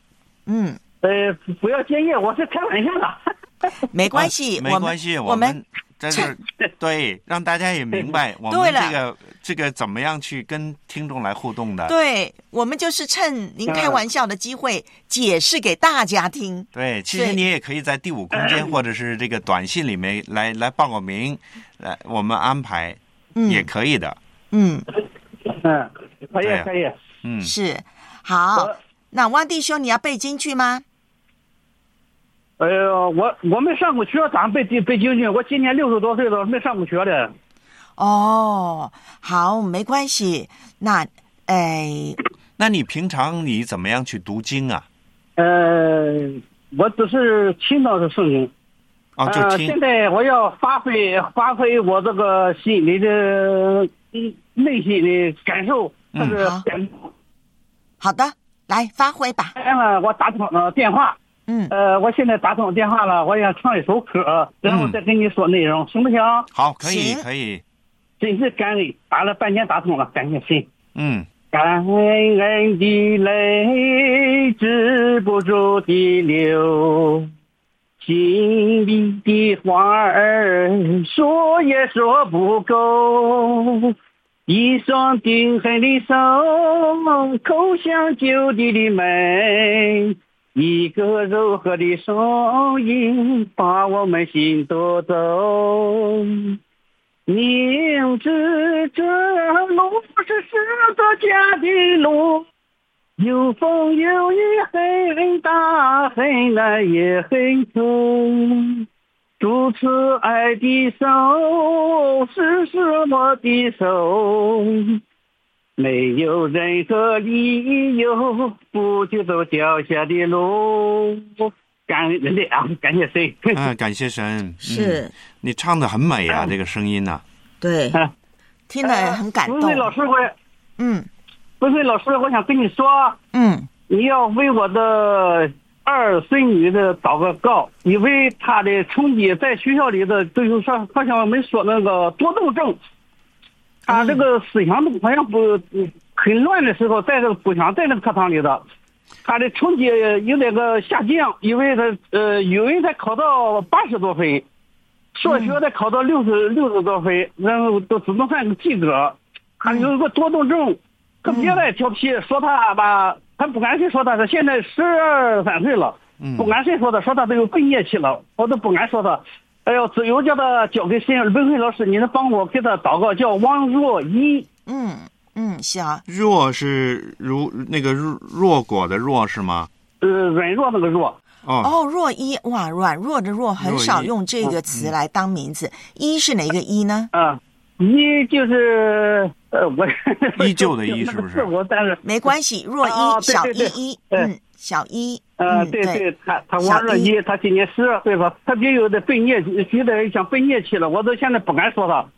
[SPEAKER 21] 不要介意，我是开玩笑的。
[SPEAKER 6] 没关系，
[SPEAKER 7] 没关系，我们在这对让大家也明白我们这个怎么样去跟听众来互动的。
[SPEAKER 6] 对，我们就是趁您开玩笑的机会解释给大家听。
[SPEAKER 7] 对，其实你也可以在第五空间或者是这个短信里面来报个名，我们安排也可以的。
[SPEAKER 21] 可以。
[SPEAKER 6] 是好。那汪弟兄，你要背京剧吗？
[SPEAKER 21] 我没上过学，咋背京剧？我今年60多岁了，没上过学的。
[SPEAKER 6] 哦，好，没关系。那
[SPEAKER 7] 你平常你怎么样去读经啊？
[SPEAKER 21] 我只是听到的圣经。
[SPEAKER 7] 就听。
[SPEAKER 21] 现在我要发挥我这个心里的内心的感受。
[SPEAKER 6] 好的，来发挥吧。
[SPEAKER 21] 我打通电话。我现在打通电话了，我想唱一首歌，然后再跟你说内容，行不行？
[SPEAKER 7] 好，可以。
[SPEAKER 21] 真是感恩，打了半年打通了，感谢神。感恩的泪止不住地流，心里的话儿说也说不够，一双丁黑的手叩响旧地的门，一个柔和的声音把我们心夺走。明知这路是十字架的路，有风有雨，很大很难也很痛。主慈爱的手是我的手，没有任何理由不去走脚下的路。 感恩的啊，感谢神。
[SPEAKER 7] 感谢神。
[SPEAKER 6] 是，
[SPEAKER 7] 你唱的很美啊，这个声音呢。
[SPEAKER 6] 对，听得很感动。
[SPEAKER 21] 文慧老师，文慧老师，我想跟你说，你要为我的二孙女的祷个告，因为她的成绩在学校里的都有说，好像我们说那个多动症，她这个思想都好像不很乱的时候，在这个不想在那个课堂里的，她的成绩有点个下降，因为她语文才考到80多分，数学才考到60多分，然后都只能算个及格。她有一个多动症，可别的调皮，说她吧。他不敢谁说他，现在12、13岁了，不敢谁说他，说他都有肺液气了，我都不敢说他。哎呦，只有叫他交给神文慧老师，你能帮我给他祷告，叫王若一。
[SPEAKER 6] 行。
[SPEAKER 7] 若是那个弱果的弱是吗？
[SPEAKER 21] 软弱那个弱。
[SPEAKER 6] 若一，哇，软弱的弱，很少用这个词来当名字。一是哪个一呢？
[SPEAKER 21] 一就是我
[SPEAKER 7] 依旧的依，是不是？
[SPEAKER 21] 但是
[SPEAKER 6] 没关系，若一小一，小一，
[SPEAKER 21] 对，他王若一，他今年12岁吧，他就有的肺液，有点像肺液气了，我都现在不敢说他。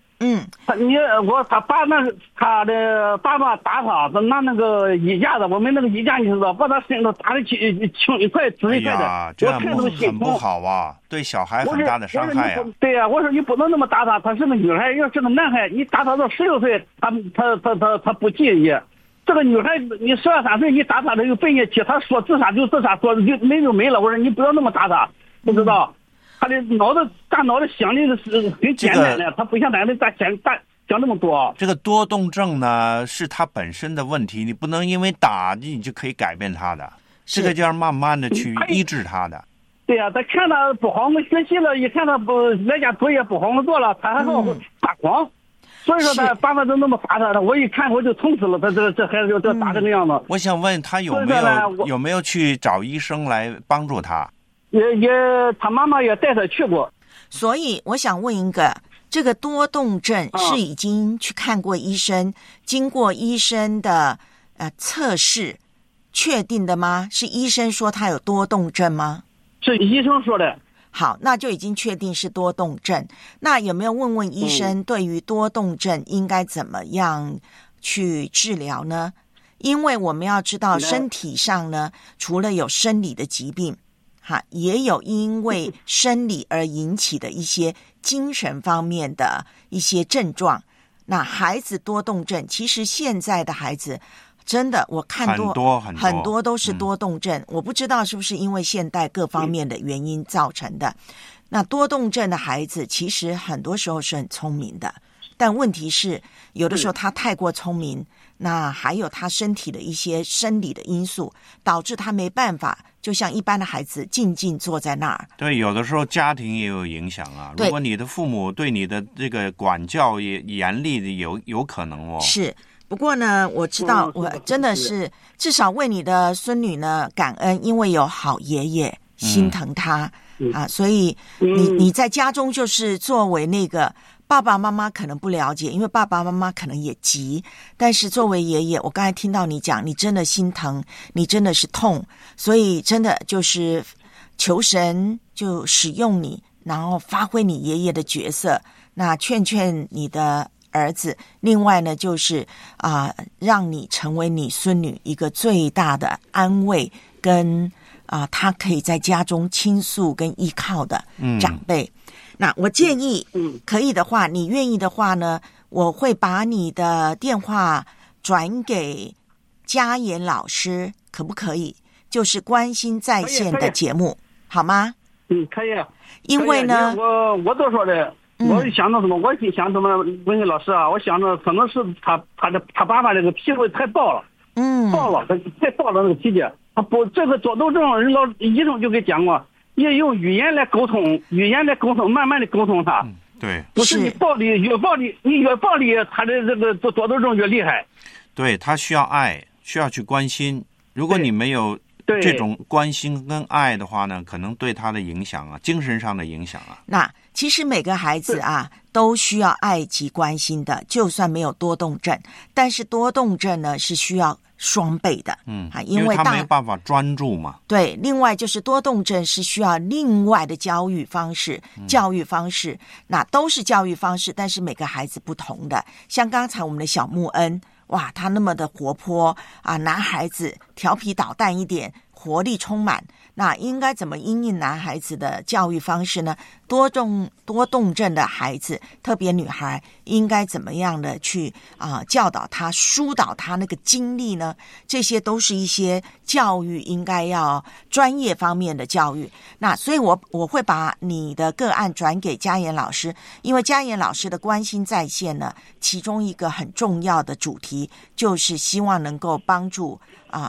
[SPEAKER 21] 他的爸爸打他，拿那个衣架子，我们那个衣架你知道，把他身上打的轻一块紫一块的，
[SPEAKER 7] 这样很不好啊，对小孩很大的伤害啊。
[SPEAKER 21] 对呀，我说你不能那么打他，他是个女孩，要是个男孩，你打他到16岁，他不介意。这个女孩你12、13岁，你打他，他有肺液气，他说自杀就自杀，说就没了。我说你不要那么打他，不知道。他的大脑的想的是很简单的，他不像咱们想那么多。
[SPEAKER 7] 这个多动症呢，是他本身的问题，你不能因为打你就可以改变他的，这个就要慢慢的去医治他的。
[SPEAKER 21] 对呀，他看他不好，我们学习了，一看他不在家作业不好做了，他还好发狂。所以说他爸爸都那么打他，我一看我就痛死了，他这孩子就打这个样子。
[SPEAKER 7] 我想问他有没有去找医生来帮助他？
[SPEAKER 21] 他妈妈也带他去过。
[SPEAKER 6] 所以我想问一个，这个多动症是已经去看过医生，经过医生的测试确定的吗？是医生说他有多动症吗？
[SPEAKER 21] 是医生说的。
[SPEAKER 6] 好，那就已经确定是多动症。那有没有问问医生对于多动症应该怎么样去治疗呢？因为我们要知道身体上呢，除了有生理的疾病也有因为生理而引起的一些精神方面的一些症状。那孩子多动症，其实现在的孩子真的我看很多都是多动症，我不知道是不是因为现代各方面的原因造成的。那多动症的孩子其实很多时候是很聪明的，但问题是有的时候他太过聪明，那还有他身体的一些生理的因素，导致他没办法就像一般的孩子静静坐在那儿。
[SPEAKER 7] 对，有的时候家庭也有影响啊。如果你的父母对你的这个管教也严厉的，有可能哦。
[SPEAKER 6] 是，不过呢，我知道我真的是至少为你的孙女呢感恩，因为有好爷爷心疼他所以你在家中就是作为那个爸爸妈妈可能不了解，因为爸爸妈妈可能也急，但是作为爷爷，我刚才听到你讲，你真的心疼，你真的是痛，所以真的就是求神就使用你，然后发挥你爷爷的角色，那劝你的儿子，另外呢就是让你成为你孙女一个最大的安慰跟他可以在家中倾诉跟依靠的长辈。那我建议可以的话，你愿意的话呢，我会把你的电话转给嘉言老师，可不可以？就是关心在线的节目，好吗？
[SPEAKER 21] 可以。
[SPEAKER 6] 因为呢，
[SPEAKER 21] 我都说的，我想到什么？我想什么？文慧老师啊，我想着可能是他爸爸这个脾胃太暴了，暴了，太暴了那个脾气。他不，这个多动症，医生就给讲过。也用语言来沟通，慢慢的沟通他。
[SPEAKER 7] 对，
[SPEAKER 21] 不是你暴力，越暴力，他的这个多动症越厉害。
[SPEAKER 7] 对，他需要爱，需要去关心。如果你没有这种关心跟爱的话呢，可能对他的影响精神上的影响
[SPEAKER 6] 那其实每个孩子都需要爱及关心的，就算没有多动症，但是多动症呢是需要双倍的。
[SPEAKER 7] 因为他没办法专注嘛。
[SPEAKER 6] 对，另外就是多动症是需要另外的教育方式，那都是教育方式，但是每个孩子不同的。像刚才我们的小穆恩，哇，他那么的活泼啊，男孩子调皮捣蛋一点，活力充满。那应该怎么因应男孩子的教育方式呢？多动症的孩子，特别女孩，应该怎么样的去教导他、疏导他那个精力呢？这些都是一些教育应该要专业方面的教育。那所以我会把你的个案转给嘉言老师，因为嘉言老师的关心在线呢，其中一个很重要的主题就是希望能够帮助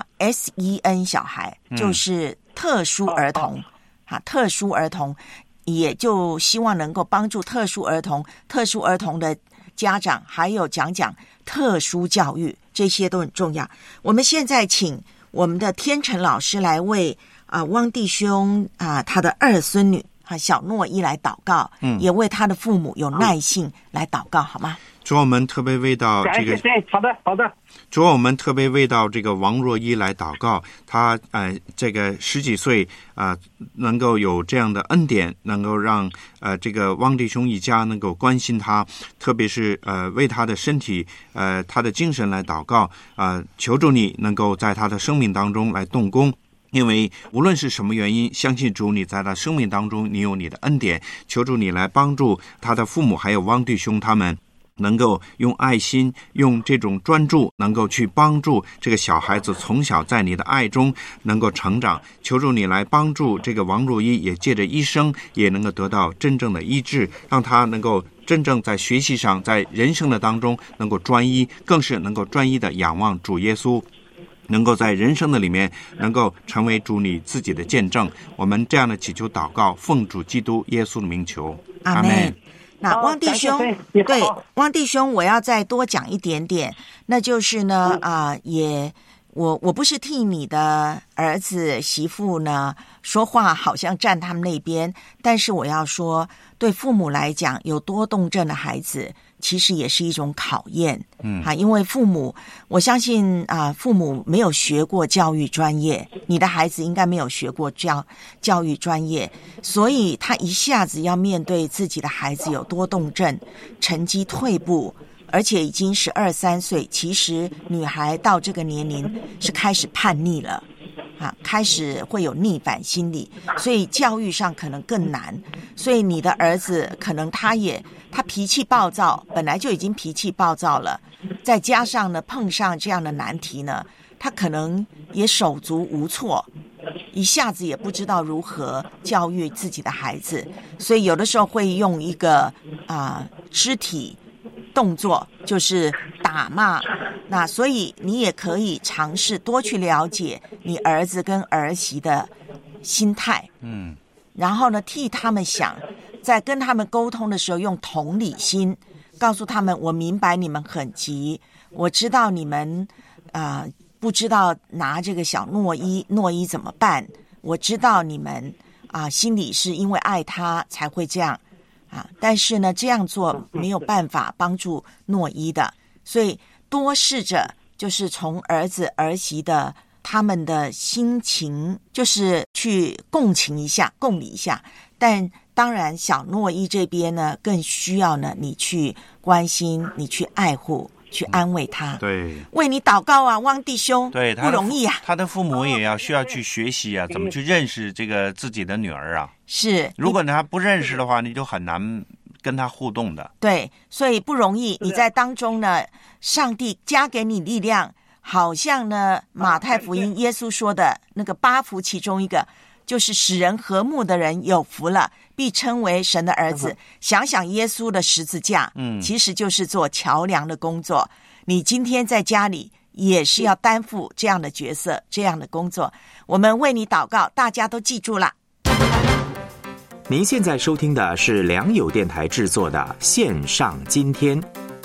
[SPEAKER 6] SEN 小孩，就是特殊儿童特殊儿童，也就希望能够帮助特殊儿童的家长，还有讲特殊教育，这些都很重要。我们现在请我们的天成老师来为汪弟兄他的二孙女小诺伊来祷告，也为他的父母有耐性来祷告，好吗？
[SPEAKER 7] 主，我们特别为到这个，
[SPEAKER 21] 好的。
[SPEAKER 7] 主，我们特别为到这个王若依来祷告，他这个10几岁能够有这样的恩典，能够让这个汪弟兄一家能够关心他，特别是为他的身体他的精神来祷告求助你能够在他的生命当中来动工。因为无论是什么原因，相信主，你在他生命当中你有你的恩典，求主你来帮助他的父母还有汪弟兄他们能够用爱心，用这种专注，能够去帮助这个小孩子从小在你的爱中能够成长。求主你来帮助这个王若依，也借着医生也能够得到真正的医治，让他能够真正在学习上，在人生的当中能够专一，更是能够专一的仰望主耶稣，能够在人生的里面能够成为主你自己的见证。我们这样的祈求祷告，奉主基督耶稣的名求，
[SPEAKER 6] 阿们。那汪弟兄，对，汪弟兄，我要再多讲一点点，那就是呢，我不是替你的儿子媳妇呢说话，好像站他们那边，但是我要说，对父母来讲，有多动症的孩子其实也是一种考验，因为父母，我相信父母没有学过教育专业，你的孩子应该没有学过教育专业，所以他一下子要面对自己的孩子有多动症，成绩退步，而且已经12、13岁，其实女孩到这个年龄是开始叛逆了。开始会有逆反心理，所以教育上可能更难。所以你的儿子可能他脾气暴躁，本来就已经脾气暴躁了，再加上呢碰上这样的难题呢，他可能也手足无措，一下子也不知道如何教育自己的孩子，所以有的时候会用一个肢体动作，就是打骂。那所以你也可以尝试多去了解你儿子跟儿媳的心态，然后呢替他们想，在跟他们沟通的时候用同理心，告诉他们我明白你们很急，我知道你们不知道拿这个小诺伊怎么办，我知道你们心里是因为爱他才会这样但是呢这样做没有办法帮助诺伊的，所以多试着就是从儿子儿媳的他们的心情，就是去共理一下。但当然小诺伊这边呢更需要呢你去关心，你去爱护，去安慰他。
[SPEAKER 7] 对，
[SPEAKER 6] 为你祷告汪弟兄，
[SPEAKER 7] 对，
[SPEAKER 6] 不容易
[SPEAKER 7] 他的父母也需要去学习怎么去认识这个自己的女儿
[SPEAKER 6] 是，
[SPEAKER 7] 如果他不认识的话，你就很难跟他互动的。
[SPEAKER 6] 对，所以不容易。你在当中呢，上帝加给你力量，好像呢马太福音耶稣说的那个8福其中一个，就是使人和睦的人有福了，必称为神的儿子。想想耶稣的十字架，其实就是做桥梁的工作。你今天在家里也是要担负这样的角色，这样的工作。我们为你祷告，大家都记住了。
[SPEAKER 10] 您现在收听的是良友电台制作的线上今天。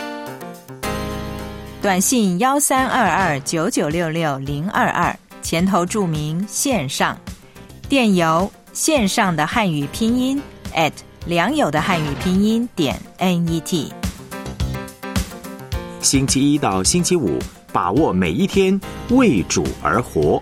[SPEAKER 2] 短信132299660022，前头注明线上，电邮线上的汉语拼音良友的汉语拼音.net。
[SPEAKER 10] 星期一到星期五把握每一天，为主而活。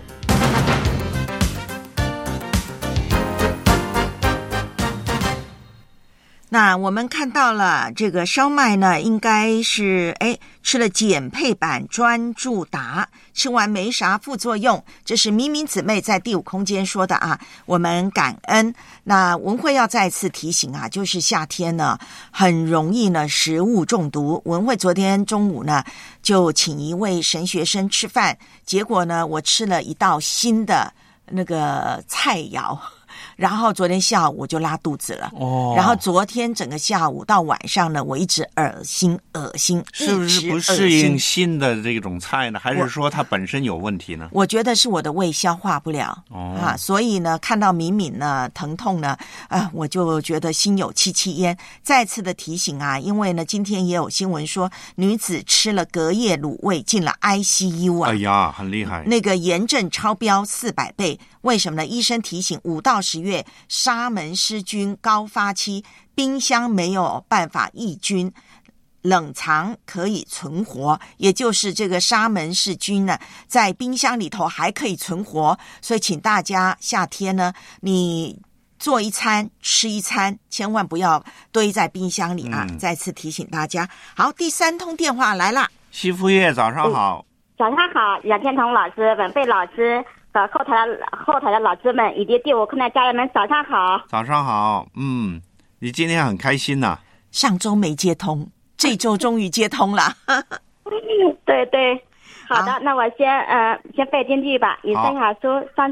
[SPEAKER 6] 那我们看到了这个烧麦呢，应该是吃了减配版专注达，吃完没啥副作用，这是明明姊妹在第5空间说的啊，我们感恩。那文慧要再次提醒啊，就是夏天呢很容易呢食物中毒。文慧昨天中午呢就请一位神学生吃饭，结果呢我吃了一道新的那个菜肴，然后昨天下午我就拉肚子了。然后昨天整个下午到晚上呢，我一直恶心，
[SPEAKER 7] 是不是不适应新的这种菜呢？还是说它本身有问题呢？
[SPEAKER 6] 我觉得是我的胃消化不了所以呢，看到敏敏呢疼痛呢，我就觉得心有戚戚焉。再次的提醒啊，因为呢今天也有新闻说女子吃了隔夜卤味进了 ICU 啊，
[SPEAKER 7] 哎呀，很厉害，
[SPEAKER 6] 那个炎症超标400倍。为什么呢？医生提醒5到10月沙门氏菌高发期，冰箱没有办法抑菌，冷藏可以存活，也就是这个沙门氏菌呢在冰箱里头还可以存活。所以请大家夏天呢，你做一餐吃一餐，千万不要堆在冰箱里啊！再次提醒大家。好，第3通电话来了。
[SPEAKER 7] 西福月早上好。
[SPEAKER 19] 早上好，杨天彤老师、文慧老师和后台的老师们以及第5空的家人们，早上好。
[SPEAKER 7] 早上好。你今天很开心呐。
[SPEAKER 6] 上周没接通，这周终于接通了。
[SPEAKER 19] 对对，好的，那我先背经句吧。以赛亚书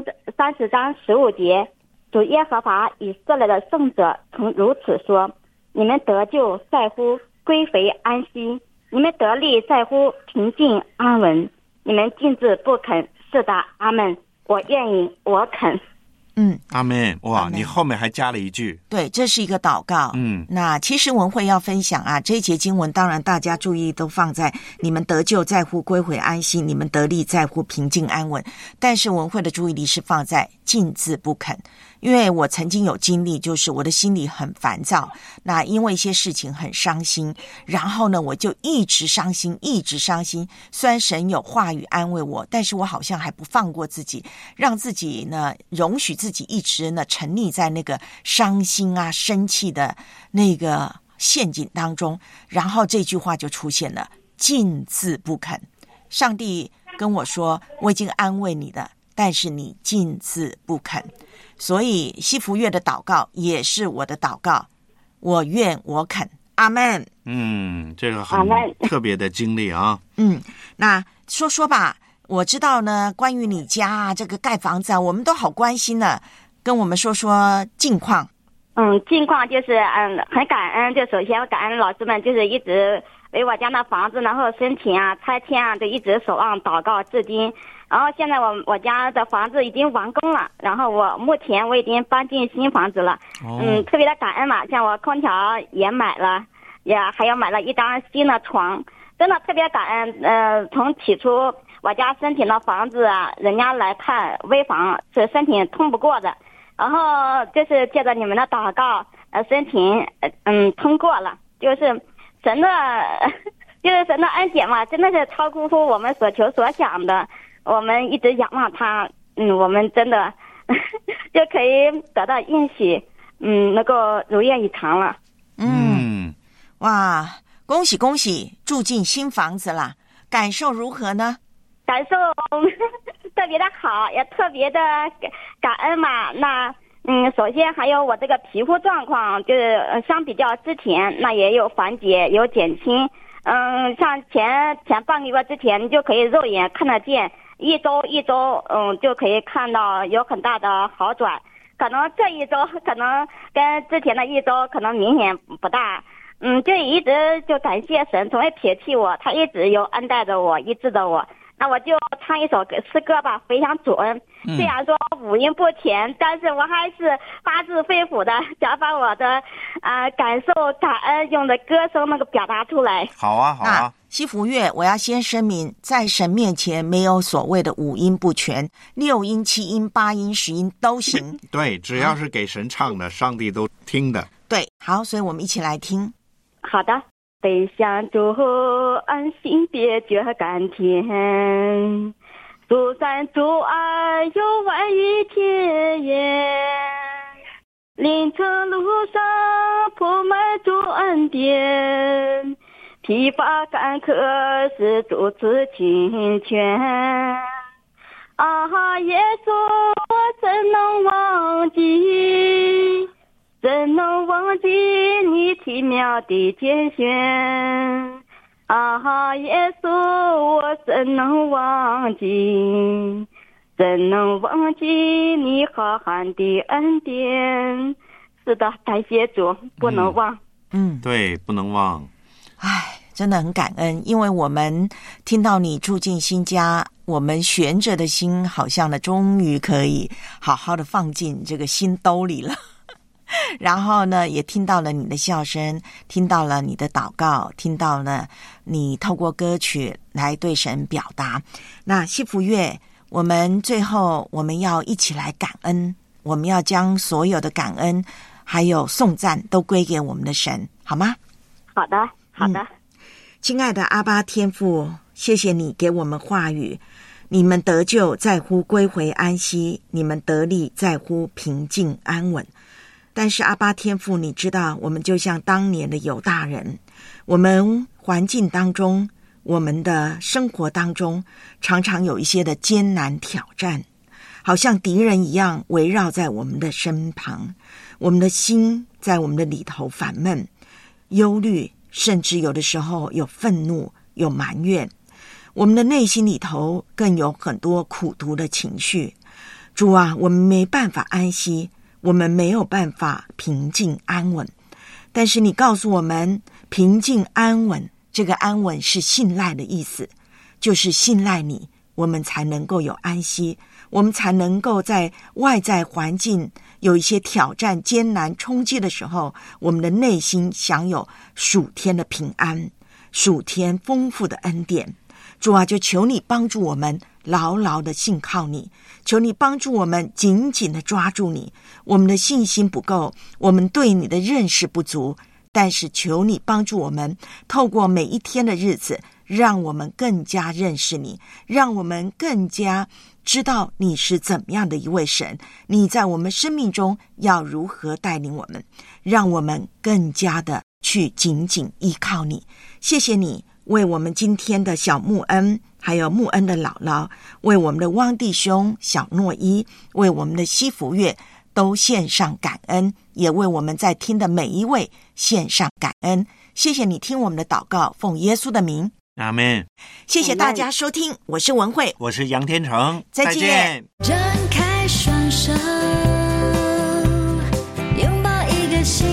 [SPEAKER 19] 30章15节，主耶和华以色列的圣者曾如此说：你们得救在乎归回安息，你们得力在乎平静安稳，你们禁止不肯。是的，阿们，我愿意，我肯。
[SPEAKER 7] 阿们。哇，你后面还加了一句。
[SPEAKER 6] 对，这是一个祷告。那其实文慧要分享啊，这一节经文当然大家注意都放在你们得救在乎归回安息，你们得力在乎平静安稳，但是文慧的注意力是放在禁止不肯。因为我曾经有经历，就是我的心里很烦躁，那因为一些事情很伤心，然后呢我就一直伤心。虽然神有话语安慰我，但是我好像还不放过自己，让自己呢容许自己一直呢沉溺在那个伤心啊生气的那个陷阱当中，然后这句话就出现了，禁止不肯。上帝跟我说，我已经安慰你了，但是你禁止不肯。所以西福月的祷告也是我的祷告，我愿我肯，阿们。
[SPEAKER 7] 这个很特别的经历啊。
[SPEAKER 6] 那说吧，我知道呢，关于你家啊这个盖房子啊，我们都好关心呢，跟我们说说近况。
[SPEAKER 19] 近况就是很感恩，就首先我感恩老师们，就是一直为我家的房子然后申请啊拆迁啊，就一直守望祷告至今。然后现在我家的房子已经完工了，然后目前我已经搬进新房子了。特别的感恩嘛，像我空调也买了，还有买了一张新的床，真的特别感恩。从起初我家申请的房子啊，人家来看危房是申请通不过的，然后就是借着你们的祷告申请通过了，就是神的恩典嘛，真的是超乎我们所求所想的。我们一直仰望他，我们真的就可以得到应许，能够如愿以偿了。
[SPEAKER 6] 哇，恭喜恭喜，住进新房子了，感受如何呢？
[SPEAKER 19] 感受特别的好，也特别的感恩嘛。那首先还有我这个皮肤状况，就是相比较之前，那也有缓解，有减轻。像前半个月之前，就可以肉眼看得见。一周就可以看到有很大的好转，可能这一周可能跟之前的一周可能明显不大，就一直就感谢神从未撇弃我，他一直有恩待着我，医治着我。那我就唱一首诗歌吧，回想主恩。虽然说五音不全，但是我还是发自肺腑的想把我的感受感恩用的歌声那个表达出来。
[SPEAKER 7] 好啊。
[SPEAKER 6] 西福月，我要先声明，在神面前没有所谓的五音不全，6音、7音、8音、10音都行。
[SPEAKER 7] 对，只要是给神唱的，上帝都听的。
[SPEAKER 6] 对，好，所以我们一起来听。
[SPEAKER 19] 好的。 背向主安心别觉甘甜，主山主爱有万语甜言，灵程路上铺满主恩典，疲乏坎坷是主此清泉。啊，耶稣，我怎能忘记？怎能忘记你奇妙的拣选？啊，耶稣，我怎能忘记？怎能忘记你浩瀚的恩典？是的，感谢主，不能忘。
[SPEAKER 7] 对，不能忘。
[SPEAKER 6] 唉，真的很感恩，因为我们听到你住进新家，我们悬着的心好像呢，终于可以好好的放进这个心兜里了。然后呢，也听到了你的笑声，听到了你的祷告，听到了你透过歌曲来对神表达。那西福月，我们最后我们要一起来感恩，我们要将所有的感恩还有颂赞都归给我们的神，好吗？
[SPEAKER 19] 好的，好的。
[SPEAKER 6] 亲爱的阿爸天父，谢谢你给我们话语，你们得救在乎归回安息，你们得力在乎平静安稳。但是阿爸天父，你知道我们就像当年的犹大人，我们环境当中，我们的生活当中常常有一些的艰难挑战，好像敌人一样围绕在我们的身旁，我们的心在我们的里头烦闷忧虑，甚至有的时候有愤怒有埋怨，我们的内心里头更有很多苦毒的情绪。主啊，我们没办法安息，我们没有办法平静安稳，但是你告诉我们平静安稳，这个安稳是信赖的意思，就是信赖你，我们才能够有安息，我们才能够在外在环境有一些挑战艰难冲击的时候，我们的内心享有属天的平安，属天丰富的恩典。主啊，就求你帮助我们牢牢的信靠你，求你帮助我们紧紧的抓住你。我们的信心不够，我们对你的认识不足，但是求你帮助我们透过每一天的日子，让我们更加认识你，让我们更加知道你是怎么样的一位神，你在我们生命中要如何带领我们，让我们更加的去紧紧依靠你。谢谢你为我们今天的小穆恩，还有穆恩的姥姥，为我们的汪弟兄小诺一，为我们的西福月都献上感恩，也为我们在听的每一位献上感恩。谢谢你听我们的祷告，奉耶稣的名，
[SPEAKER 7] 阿们。
[SPEAKER 6] 谢谢大家收听，我是文慧，
[SPEAKER 7] 我是杨天成，
[SPEAKER 6] 再见。
[SPEAKER 4] 张开双手，拥抱一个心